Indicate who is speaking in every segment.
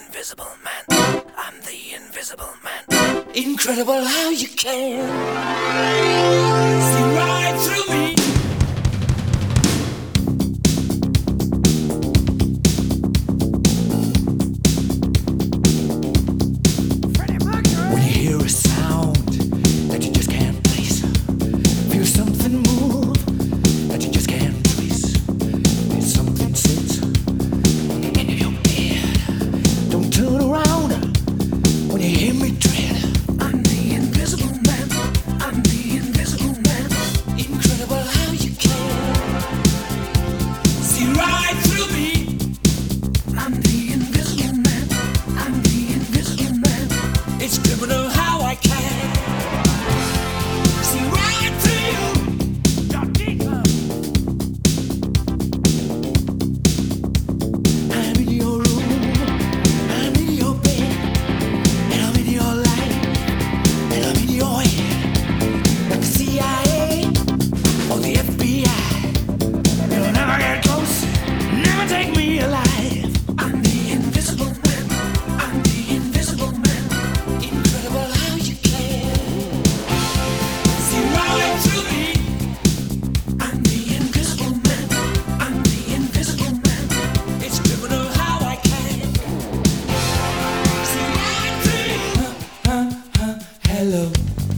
Speaker 1: invisible man. I'm the invisible man. Incredible how you can see right through me. When you hear a sound that you just can't place, feel something move that you just can't trace, feel something sit in your bed. Don't turn around when you hear me tread. I'm the invisible man. I'm the invisible man. Incredible how you can see right through me. I'm the invisible man. I'm the invisible man. It's criminal how I can see right through you. You're deeper. I'm in your room, I'm in your bed, and I'm in your life, and I'm in your head. Like the CIA or the FBI, you'll never get close, never take me alive. I'm the invisible man. I'm the invisible man. Incredible how you can see right through me. I'm the invisible man. I'm the invisible man. It's criminal how I can see right through you. Hello.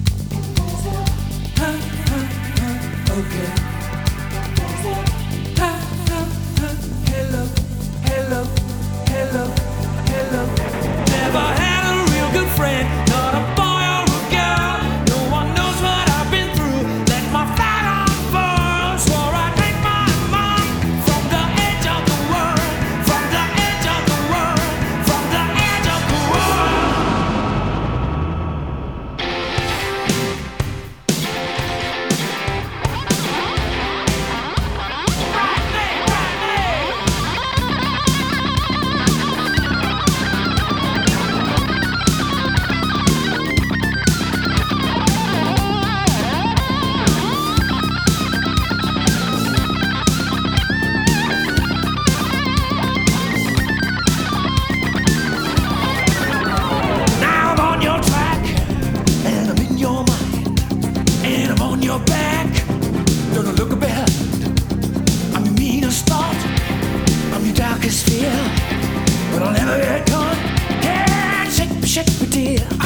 Speaker 1: Okay. Hello. Hello. Hello. Hello. Never had a real good friend, not a boy or a girl. No one knows what I've been through. Let my flag unfurl. Swore I'd make my mark from the edge of the world, from the edge of the world, from the edge of the world. Now I'm on your track, and I'm in your mind, and I'm on your back. Don't look behind. I'm your meanest thought, I'm your darkest fear, but I'll never get caught. Yeah, shake me, dear.